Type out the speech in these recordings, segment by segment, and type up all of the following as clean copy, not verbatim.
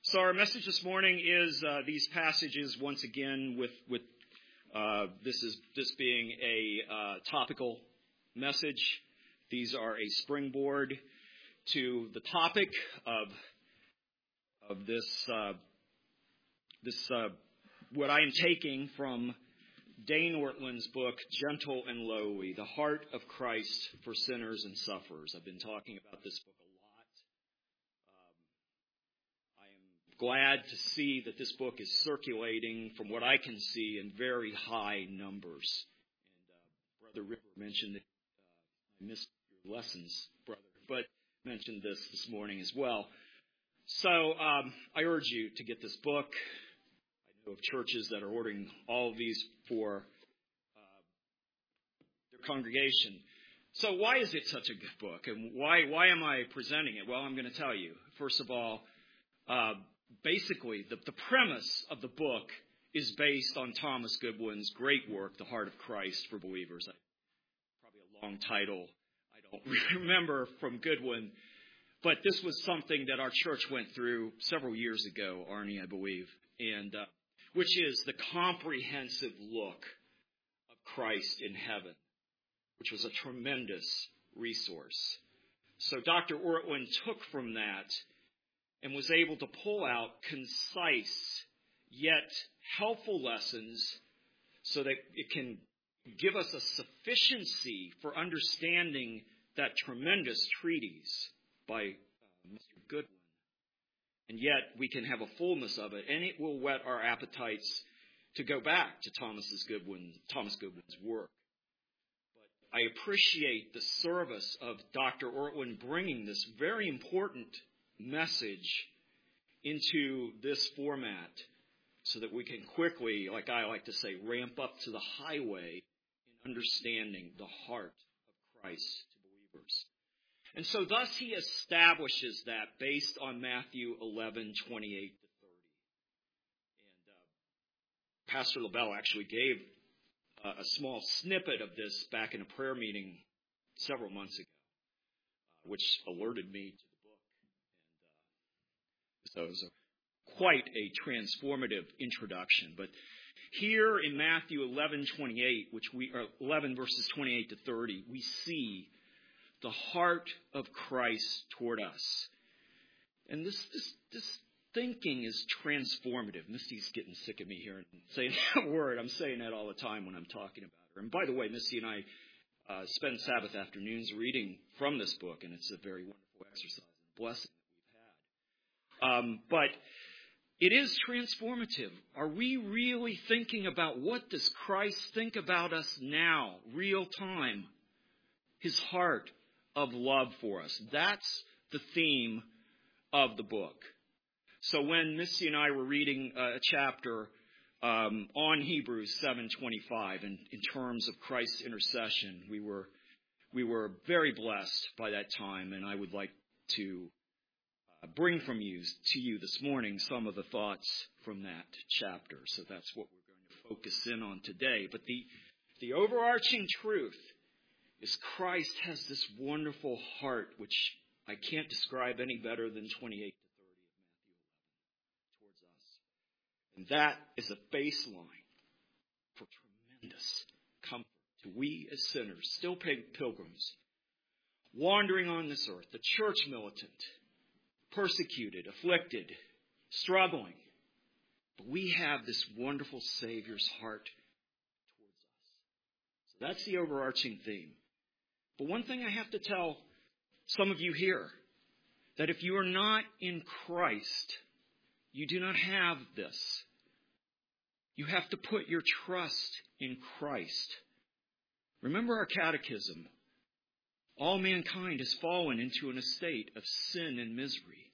So our message this morning is these passages once again with this being a topical message. These are a springboard to the topic of this what I am taking from Dane Ortlund's book, Gentle and Lowly, The Heart of Christ for Sinners and Sufferers. I've been talking about this book a lot. I am glad to see that this book is circulating, from what I can see, in very high numbers. And Brother River mentioned that I missed your lessons, brother, but mentioned this morning as well. So I urge you to get this book. I know of churches that are ordering all of these for their congregation. So why is it such a good book, and why am I presenting it? Well, I'm going to tell you. First of all, basically, the premise of the book is based on Thomas Goodwin's great work, The Heart of Christ for Believers. Probably a long title. I don't remember from Goodwin. But this was something that our church went through several years ago, Arnie, I believe, and which is the comprehensive look of Christ in heaven, which was a tremendous resource. So Dr. Ortlund took from that and was able to pull out concise yet helpful lessons so that it can give us a sufficiency for understanding that tremendous treatise by Mr. Goodwin. And yet we can have a fullness of it, and it will whet our appetites to go back to Thomas Goodwin's work. But I appreciate the service of Dr. Ortlund bringing this very important message into this format so that we can quickly, like I like to say, ramp up to the highway in understanding the heart of Christ to believers. And so thus he establishes that based on Matthew 11:28 to 30. And Pastor LaBelle actually gave a small snippet of this back in a prayer meeting several months ago, which alerted me to the book. And so it was quite a transformative introduction. But here in Matthew 11:28, 11 verses 28 to 30, we see the heart of Christ toward us. And this thinking is transformative. Misty's getting sick of me here and saying that word. I'm saying that all the time when I'm talking about her. And by the way, Misty and I spend Sabbath afternoons reading from this book, and it's a very wonderful exercise and blessing that we've had. But it is transformative. Are we really thinking about what does Christ think about us now, real time? His heart of love for us. That's the theme of the book. So when Missy and I were reading a chapter on Hebrews 7:25, and in terms of Christ's intercession, we were very blessed by that time, and I would like to bring to you this morning some of the thoughts from that chapter. So that's what we're going to focus in on today. But the overarching truth is Christ has this wonderful heart, which I can't describe any better than 28 to 30 of Matthew 11 towards us. And that is a baseline for tremendous comfort to we as sinners, still pilgrims, wandering on this earth, the church militant, persecuted, afflicted, struggling. But we have this wonderful Savior's heart towards us. So that's the overarching theme. But one thing I have to tell some of you here, that if you are not in Christ, you do not have this. You have to put your trust in Christ. Remember our catechism. All mankind has fallen into an estate of sin and misery.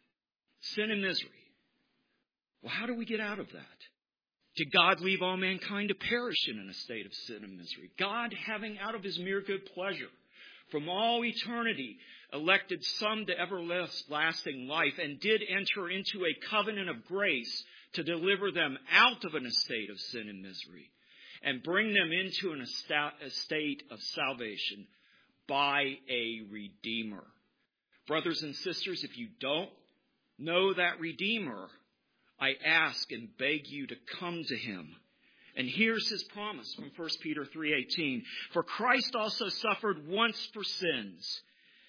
Sin and misery. Well, how do we get out of that? Did God leave all mankind to perish in a state of sin and misery? God, having out of his mere good pleasure, from all eternity, elected some to everlasting life, and did enter into a covenant of grace to deliver them out of an estate of sin and misery, and bring them into an estate of salvation by a Redeemer. Brothers and sisters, if you don't know that Redeemer, I ask and beg you to come to him. And here's his promise from 1 Peter 3:18. For Christ also suffered once for sins.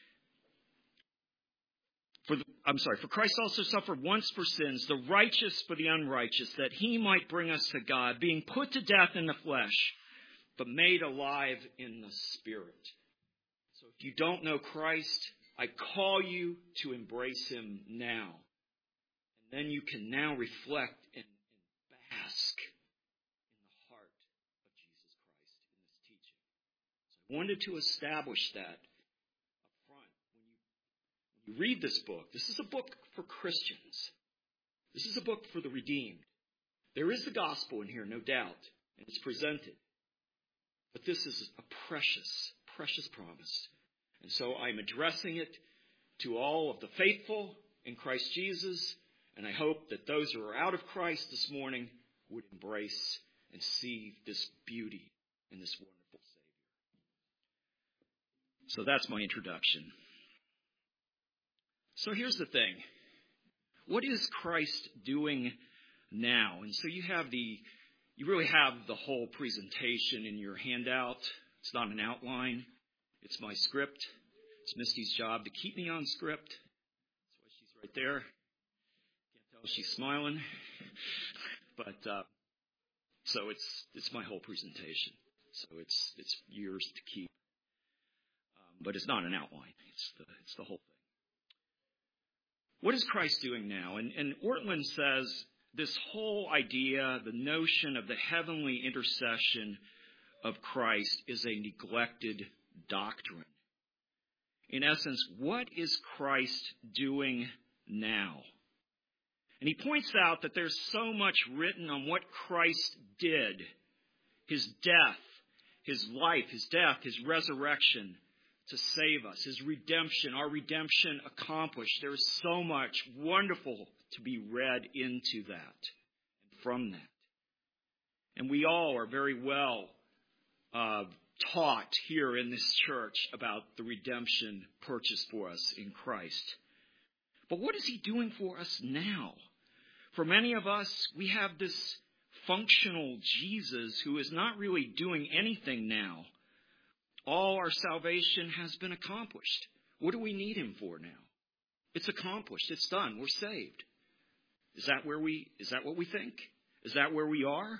For Christ also suffered once for sins, the righteous for the unrighteous, that he might bring us to God, being put to death in the flesh, but made alive in the Spirit. So if you don't know Christ, I call you to embrace him now. And then you can now reflect and bask in the heart of Jesus Christ in this teaching. So I wanted to establish that up front. When you read this book, this is a book for Christians. This is a book for the redeemed. There is the gospel in here, no doubt, and it's presented. But this is a precious, precious promise. And so I'm addressing it to all of the faithful in Christ Jesus. And I hope that those who are out of Christ this morning would embrace and see this beauty in this wonderful Savior. So that's my introduction. So here's the thing. What is Christ doing now? And so you really have the whole presentation in your handout. It's not an outline. It's my script. It's Misty's job to keep me on script. That's why she's right there. Can't tell if she's smiling. But so it's my whole presentation. So it's yours to keep. But it's not an outline. It's the whole thing. What is Christ doing now? And Ortlund says this whole idea, the notion of the heavenly intercession of Christ, is a neglected doctrine. In essence, what is Christ doing now? And he points out that there's so much written on what Christ did, his death, his life, his death, his resurrection to save us, his redemption, our redemption accomplished. There is so much wonderful to be read into that and from that. And we all are very well taught here in this church about the redemption purchased for us in Christ. But what is he doing for us now? For many of us, we have this functional Jesus who is not really doing anything now. All our salvation has been accomplished. What do we need him for now? It's accomplished. It's done. We're saved. Is that what we think? Is that where we are?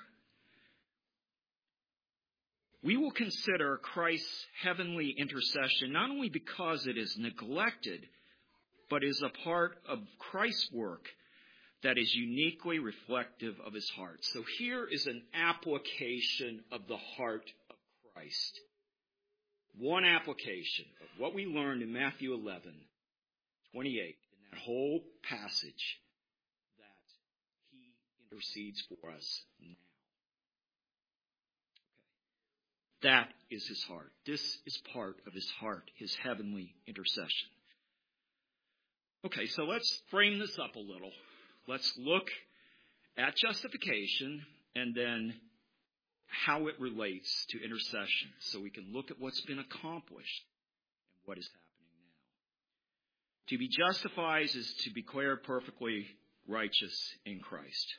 We will consider Christ's heavenly intercession not only because it is neglected, but is a part of Christ's work that is uniquely reflective of his heart. So here is an application of the heart of Christ. One application of what we learned in Matthew 11:28, in that whole passage, that he intercedes for us now. Okay. That is his heart. This is part of his heart, his heavenly intercession. Okay, so let's frame this up a little. Let's look at justification and then how it relates to intercession, so we can look at what's been accomplished and what is happening now. To be justified is to be declared perfectly righteous in Christ.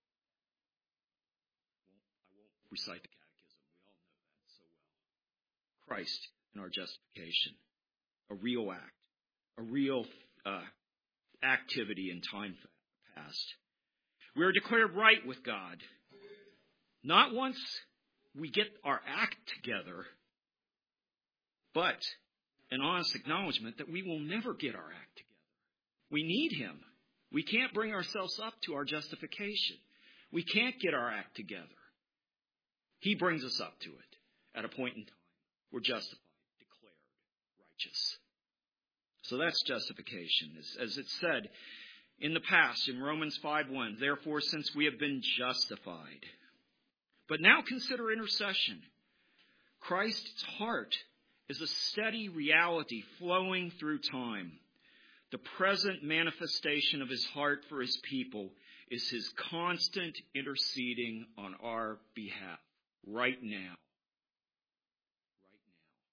I won't recite the catechism. We all know that so well. Christ in our justification. A real act. A real activity in time past. We are declared right with God. Not once we get our act together, but an honest acknowledgement that we will never get our act together. We need him. We can't bring ourselves up to our justification. We can't get our act together. He brings us up to it at a point in time. We're justified, declared righteous. So that's justification. As it said in the past in Romans 5:1, therefore, since we have been justified. But now consider intercession. Christ's heart is a steady reality flowing through time. The present manifestation of his heart for his people is his constant interceding on our behalf right now. Right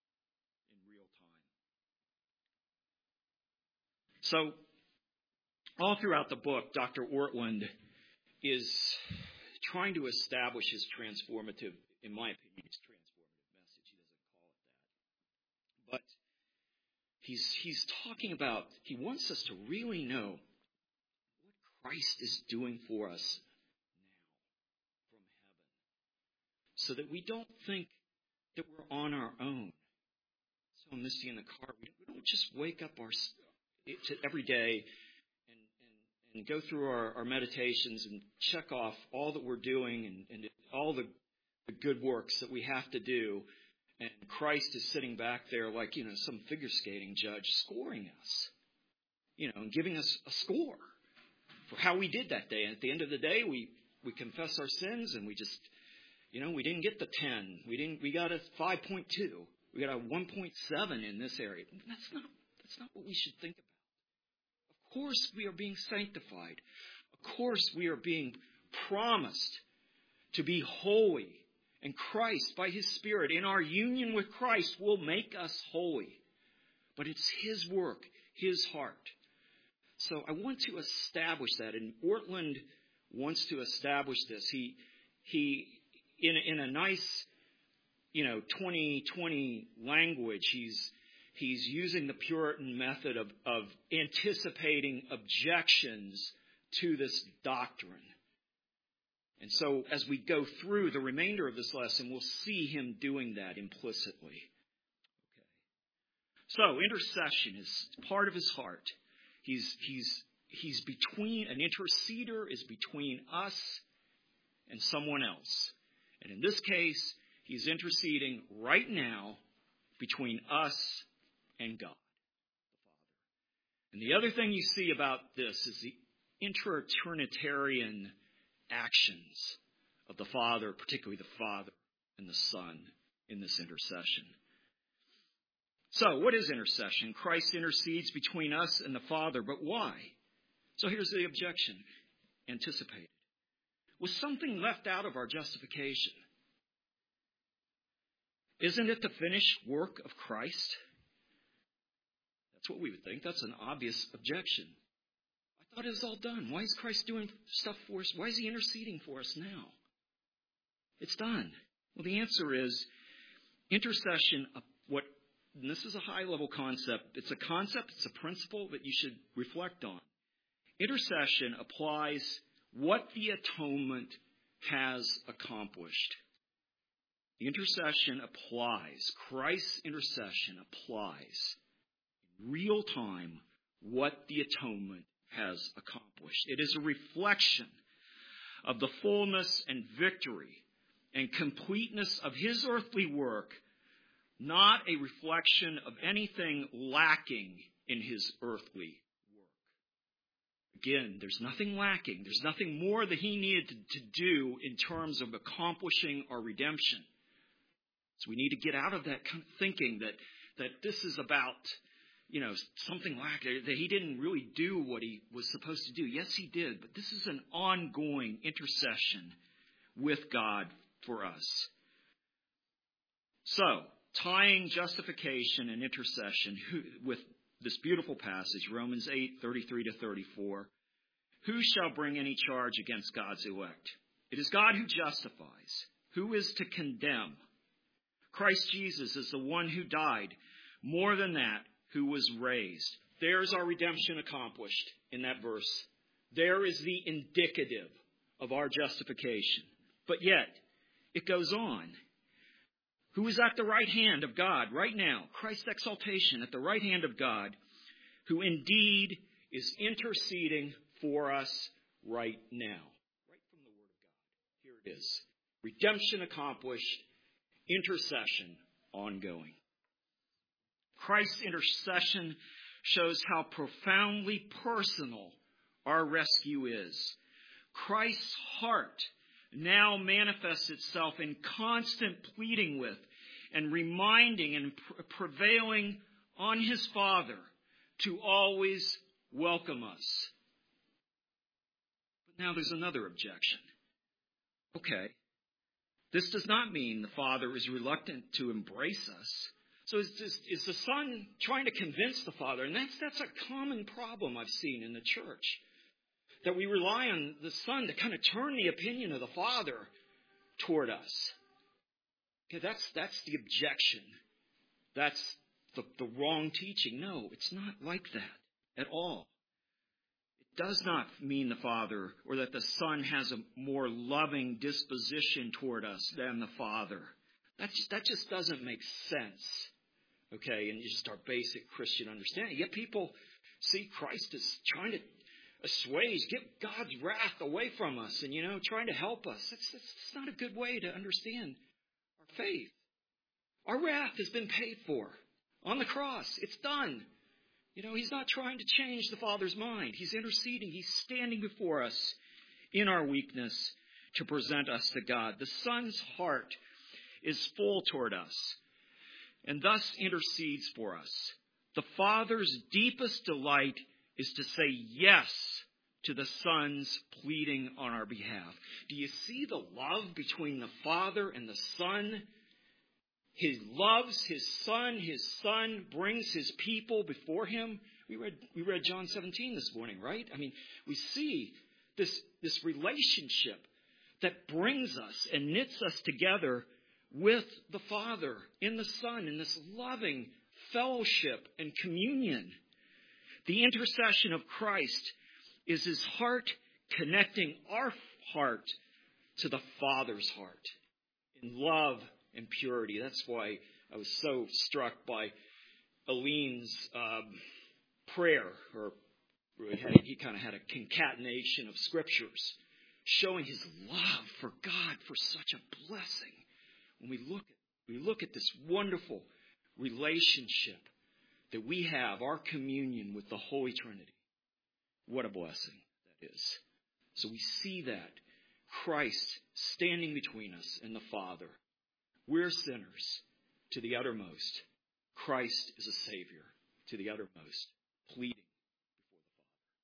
now, in real time. So, all throughout the book, Dr. Ortlund is trying to establish his transformative, in my opinion, his transformative message. He doesn't call it that. But he's talking about, he wants us to really know what Christ is doing for us now from heaven, so that we don't think that we're on our own. So Misty in the car, we don't just wake up every day and go through our meditations and check off all that we're doing and all the good works that we have to do. And Christ is sitting back there like, some figure skating judge scoring us, and giving us a score for how we did that day. And at the end of the day, we confess our sins and we just, we didn't get the 10. We got a 5.2. We got a 1.7 in this area. That's not what we should think about. Of course we are being sanctified. Of course we are being promised to be holy. And Christ, by His Spirit, in our union with Christ, will make us holy. But it's His work, His heart. So I want to establish that. And Ortlund wants to establish this. He in a nice, 2020 language, he's using the Puritan method of anticipating objections to this doctrine. And so as we go through the remainder of this lesson, we'll see him doing that implicitly. Okay. So intercession is part of his heart. He's between, an interceder is between us and someone else. And in this case, he's interceding right now between us and God, the Father. And the other thing you see about this is the inter-Trinitarian actions of the Father, particularly the Father and the Son in this intercession. So, what is intercession? Christ intercedes between us and the Father, but why? So here's the objection, anticipated. Was something left out of our justification? Isn't it the finished work of Christ? That's what we would think. That's an obvious objection. I thought it was all done. Why is Christ doing stuff for us? Why is He interceding for us now? It's done. Well, the answer is intercession, and this is a high-level concept. It's a concept, it's a principle that you should reflect on. Intercession applies what the atonement has accomplished. The intercession applies, Christ's intercession applies in real time what the atonement has accomplished. It is a reflection of the fullness and victory and completeness of His earthly work, not a reflection of anything lacking in His earthly work. Again, there's nothing lacking. There's nothing more that He needed to do in terms of accomplishing our redemption. So we need to get out of that kind of thinking that this is about, something lacking, that He didn't really do what He was supposed to do. Yes, He did, but this is an ongoing intercession with God for us. So, tying justification and intercession with this beautiful passage, Romans 8:33-34, who shall bring any charge against God's elect? It is God who justifies. Who is to condemn? Christ Jesus is the one who died. More than that, who was raised. There's our redemption accomplished in that verse. There is the indicative of our justification. But yet, it goes on. Who is at the right hand of God right now? Christ's exaltation at the right hand of God, who indeed is interceding for us right now. Right from the Word of God. Here it is. Redemption accomplished. Intercession ongoing. Christ's intercession shows how profoundly personal our rescue is. Christ's heart now manifests itself in constant pleading with and reminding and prevailing on His Father to always welcome us. But now there's another objection. Okay, this does not mean the Father is reluctant to embrace us, So is the Son trying to convince the Father? And that's a common problem I've seen in the church. That we rely on the Son to kind of turn the opinion of the Father toward us. Okay, that's the objection. That's the wrong teaching. No, it's not like that at all. It does not mean the Father or that the Son has a more loving disposition toward us than the Father. That just doesn't make sense. Okay, and just our basic Christian understanding. Yet people see Christ as trying to assuage, get God's wrath away from us and, trying to help us. That's not a good way to understand our faith. Our wrath has been paid for on the cross. It's done. He's not trying to change the Father's mind. He's interceding. He's standing before us in our weakness to present us to God. The Son's heart is full toward us and thus intercedes for us. The Father's deepest delight is to say yes to the Son's pleading on our behalf. Do you see the love between the Father and the Son? He loves His Son. His Son brings His people before Him. We read John 17 this morning, right? I mean, we see this relationship that brings us and knits us together with the Father in the Son in this loving fellowship and communion. The intercession of Christ is His heart connecting our heart to the Father's heart in love and purity. That's why I was so struck by Aline's prayer, or he kind of had a concatenation of scriptures showing his love for God for such a blessing. When we look at this wonderful relationship that we have, our communion with the Holy Trinity, what a blessing that is. So we see that Christ standing between us and the Father. We're sinners to the uttermost. Christ is a Savior to the uttermost, pleading before the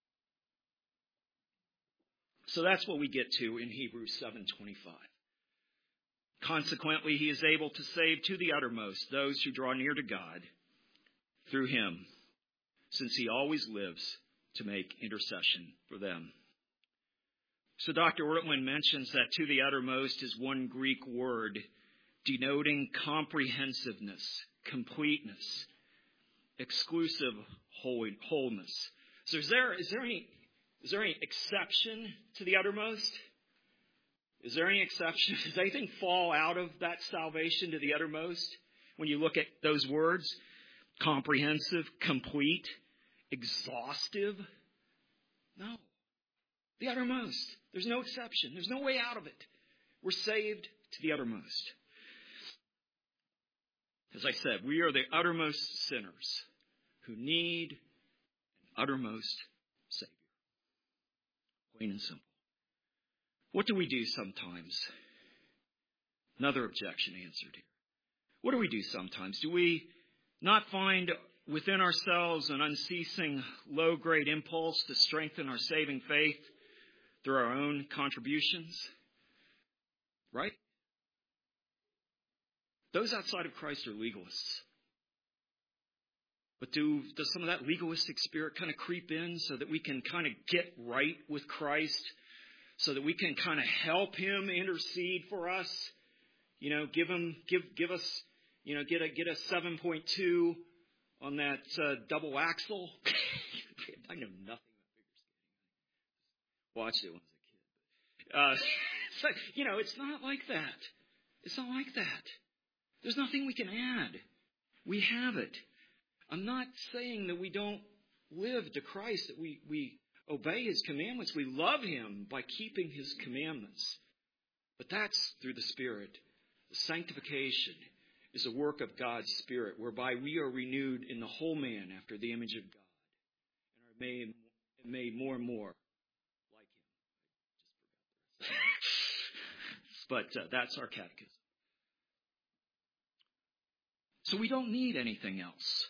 Father. So that's what we get to in Hebrews 7:25. Consequently, He is able to save to the uttermost those who draw near to God through Him, since He always lives to make intercession for them. So Dr. Ortlund mentions that to the uttermost is one Greek word denoting comprehensiveness, completeness, exclusive wholeness. So is there any exception to the uttermost? Is there any exception? Does anything fall out of that salvation to the uttermost when you look at those words? Comprehensive, complete, exhaustive? No. The uttermost. There's no exception. There's no way out of it. We're saved to the uttermost. As I said, we are the uttermost sinners who need an uttermost Savior. Plain and simple. What do we do sometimes? Another objection answered here. What do we do sometimes? Do we not find within ourselves an unceasing low-grade impulse to strengthen our saving faith through our own contributions? Right? Those outside of Christ are legalists. But does some of that legalistic spirit kind of creep in so that we can kind of get right with Christ, so that we can kind of help Him intercede for us? Give us, get a 7.2 on that double axle. I know nothing about figure skating. Watched it when I was a kid. It's not like that. It's not like that. There's nothing we can add. We have it. I'm not saying that we don't live to Christ, that we obey His commandments. We love Him by keeping His commandments. But that's through the Spirit. The sanctification is a work of God's Spirit, whereby we are renewed in the whole man after the image of God, and are made more and more like Him. But that's our catechism. So we don't need anything else.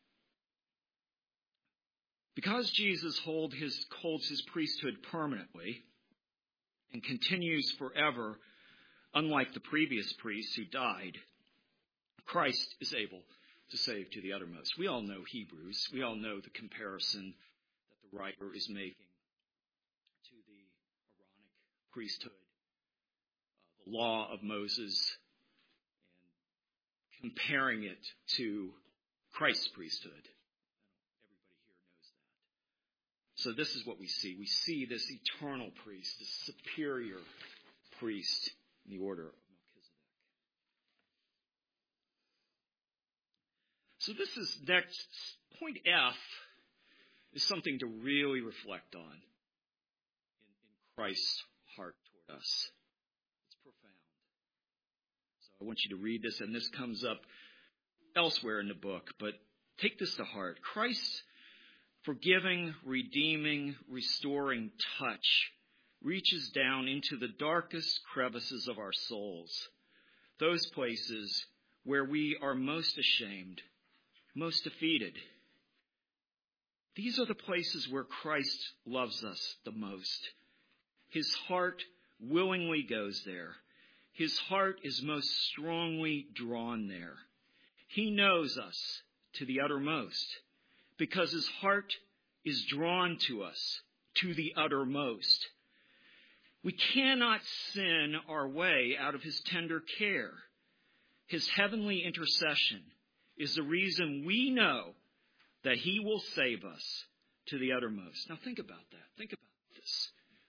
Because Jesus holds his priesthood permanently and continues forever, unlike the previous priests who died, Christ is able to save to the uttermost. We all know Hebrews. We all know the comparison that the writer is making to the Aaronic priesthood, the law of Moses, and comparing it to Christ's priesthood. Everybody here knows that. So this is what we see. We see this eternal priest, this superior priest in the order of Melchizedek. So this is next, point F is something to really reflect on in Christ's heart toward us. It's profound. So I want you to read this, and this comes up elsewhere in the book, but take this to heart. Christ's forgiving, redeeming, restoring touch reaches down into the darkest crevices of our souls, those places where we are most ashamed, most defeated. These are the places where Christ loves us the most. His heart willingly goes there. His heart is most strongly drawn there. He knows us to the uttermost because his heart is drawn to us to the uttermost. We cannot sin our way out of his tender care. His heavenly intercession is the reason we know that he will save us to the uttermost. Now think about that. Think about this.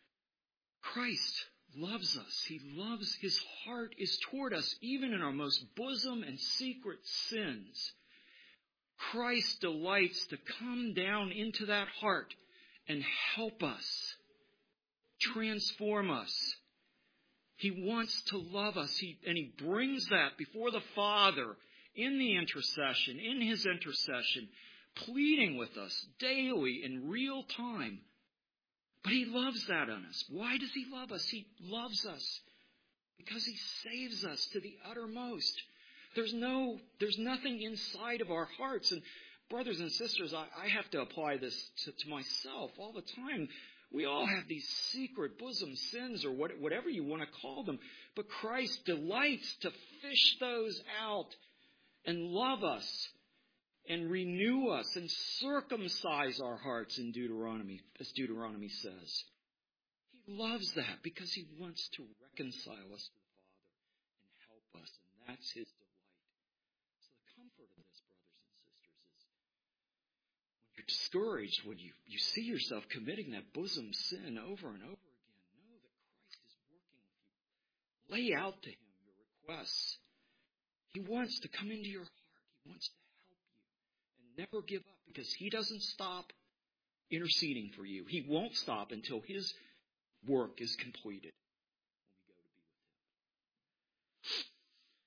Christ loves us. He loves, his heart is toward us, even in our most bosom and secret sins. Christ delights to come down into that heart and help us, transform us. He wants to love us, and he brings that before the Father in the intercession, in his intercession, pleading with us daily in real time. But he loves that on us. Why does he love us? He loves us because he saves us to the uttermost. There's nothing inside of our hearts. And brothers and sisters, I have to apply this to myself all the time. We all have these secret bosom sins, or whatever you want to call them. But Christ delights to fish those out and love us and renew us and circumcise our hearts in Deuteronomy, as Deuteronomy says. He loves that because he wants to reconcile us to the Father and help us, and that's his delight. So the comfort of this, brothers and sisters, is when you're discouraged, when you see yourself committing that bosom sin over and over again, know that Christ is working with you. Lay out to him your requests. He wants to come into your heart. He wants to never give up, because he doesn't stop interceding for you. He won't stop until his work is completed when we go to be with him.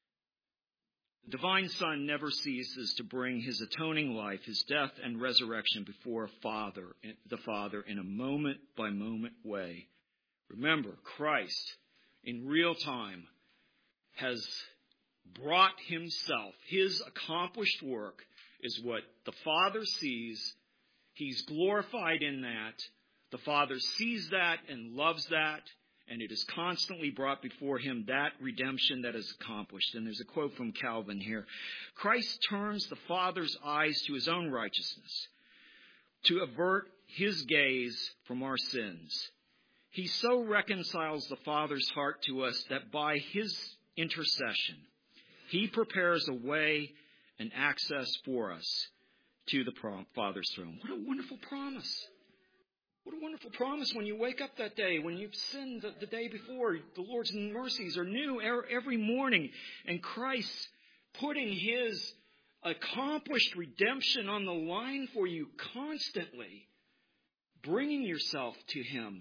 The divine Son never ceases to bring his atoning life, his death and resurrection before the Father in a moment-by-moment way. Remember, Christ, in real time, has brought himself, his accomplished work, is what the Father sees. He's glorified in that. The Father sees that and loves that, and it is constantly brought before him, that redemption that is accomplished. And there's a quote from Calvin here. Christ turns the Father's eyes to his own righteousness, to avert his gaze from our sins. He so reconciles the Father's heart to us that by his intercession, he prepares a way and access for us to the Father's throne. What a wonderful promise. What a wonderful promise when you wake up that day, when you've sinned the day before. The Lord's mercies are new every morning. And Christ putting his accomplished redemption on the line for you constantly. Bringing yourself to him.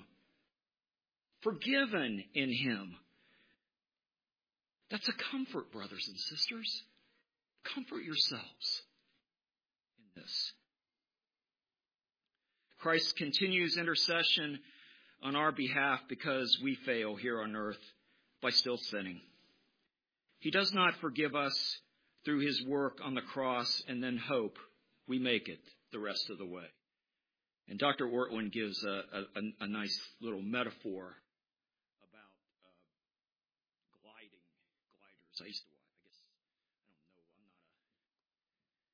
Forgiven in him. That's a comfort, brothers and sisters. Comfort yourselves in this. Christ continues intercession on our behalf because we fail here on earth by still sinning. He does not forgive us through his work on the cross and then hope we make it the rest of the way. And Dr. Ortlund gives a nice little metaphor about gliders. I used to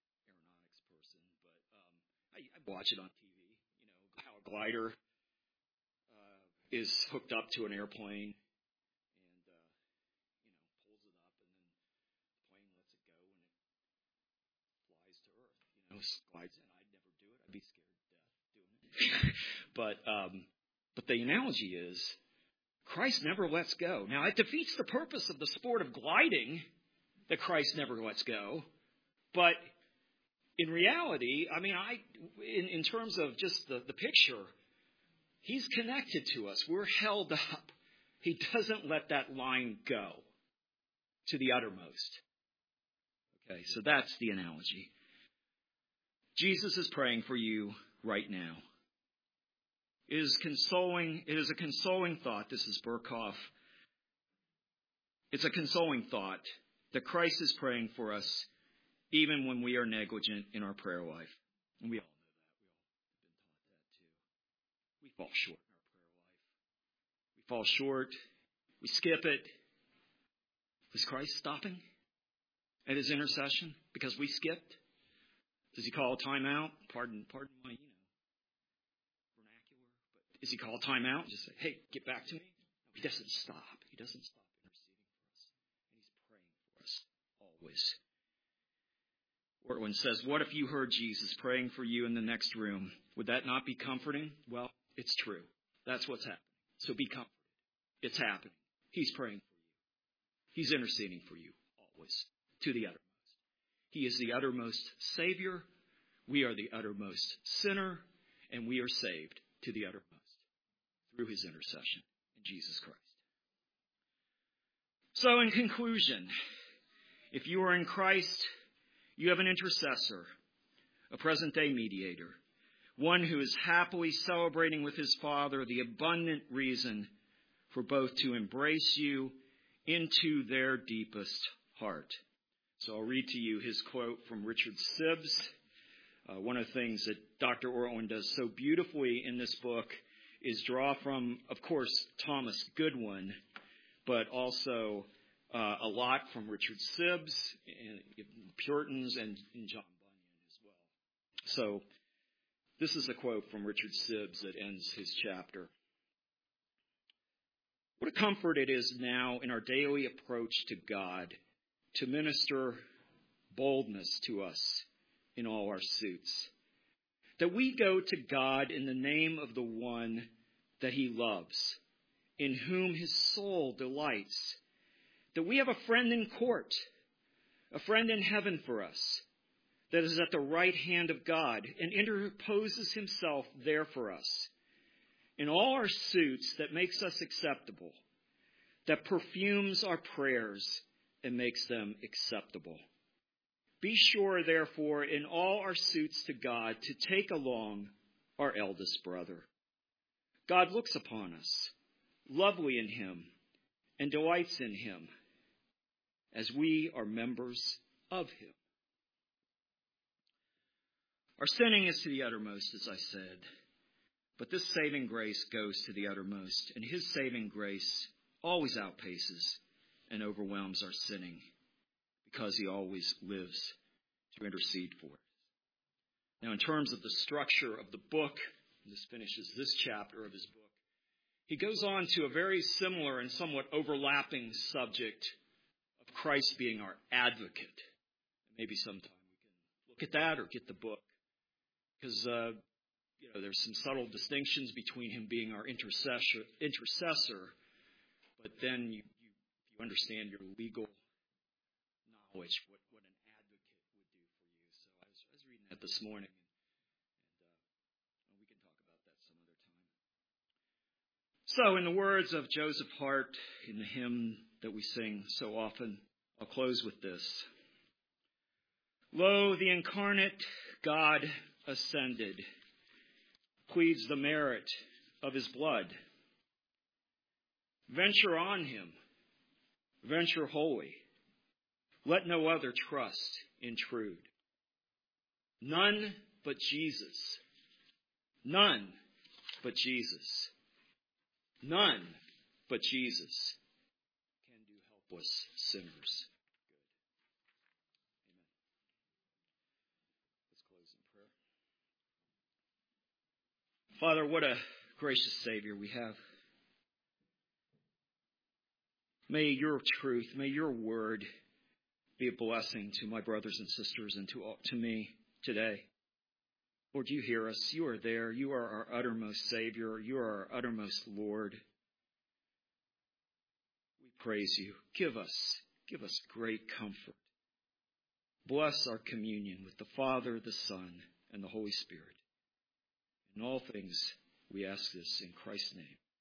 watch it on TV. You know, how a glider is hooked up to an airplane and, pulls it up, and then the plane lets it go and it flies to Earth. You know, glides in. I'd never do it. I'd be scared to death doing it. But the analogy is Christ never lets go. Now, it defeats the purpose of the sport of gliding that Christ never lets go. But in reality, I mean, in terms of just the picture, He's connected to us. We're held up. He doesn't let that line go to the uttermost. Okay, so that's the analogy. Jesus is praying for you right now. It is consoling. It is a consoling thought. This is Burkhoff. It's a consoling thought that Christ is praying for us even when we are negligent in our prayer life. And we all know that. We all have been taught that too. We fall short in our prayer life. We fall short. We skip it. Is Christ stopping at His intercession because we skipped? Does He call a timeout? Pardon my, vernacular. But does He call a timeout and just say, hey, get back to me? No, He doesn't stop. He doesn't stop interceding for us. And He's praying for us always. Ortland says, what if you heard Jesus praying for you in the next room? Would that not be comforting? Well, it's true. That's what's happening. So be comforted. It's happening. He's praying for you. He's interceding for you always, to the uttermost. He is the uttermost Savior. We are the uttermost sinner, and we are saved to the uttermost through His intercession in Jesus Christ. So in conclusion, if you are in Christ, you have an intercessor, a present-day mediator, one who is happily celebrating with his Father the abundant reason for both to embrace you into their deepest heart. So I'll read to you his quote from Richard Sibbes. One of the things that Dr. Ortland does so beautifully in this book is draw from, of course, Thomas Goodwin, but also a lot from Richard Sibbes, and Puritans, and John Bunyan as well. So this is a quote from Richard Sibbes that ends his chapter. What a comfort it is now in our daily approach to God to minister boldness to us in all our suits. That we go to God in the name of the one that He loves, in whom His soul delights. That we have a friend in court, a friend in heaven for us, that is at the right hand of God and interposes Himself there for us. In all our suits that makes us acceptable, that perfumes our prayers and makes them acceptable. Be sure, therefore, in all our suits to God, to take along our eldest brother. God looks upon us, lovely in Him, and delights in Him, as we are members of Him. Our sinning is to the uttermost, as I said, but this saving grace goes to the uttermost, and His saving grace always outpaces and overwhelms our sinning, because He always lives to intercede for us. Now, in terms of the structure of the book, this finishes this chapter of his book, he goes on to a very similar and somewhat overlapping subject of Christ being our advocate. Maybe sometime we can look at that or get the book, because there's some subtle distinctions between Him being our intercessor, but then you understand your legal knowledge, what an advocate would do for you. So I was reading that this morning, and we can talk about that some other time. So in the words of Joseph Hart in the hymn that we sing so often, I'll close with this. Lo, the incarnate God ascended, pleads the merit of His blood. Venture on Him, venture wholly. Let no other trust intrude. None but Jesus. None but Jesus. None but Jesus can do helpless sinners good. Amen. Let's close in prayer. Father, what a gracious Savior we have. May your truth, may your word be a blessing to my brothers and sisters and to me today. Lord, you hear us. You are there. You are our uttermost Savior. You are our uttermost Lord. We praise you. Give us great comfort. Bless our communion with the Father, the Son, and the Holy Spirit. In all things, we ask this in Christ's name.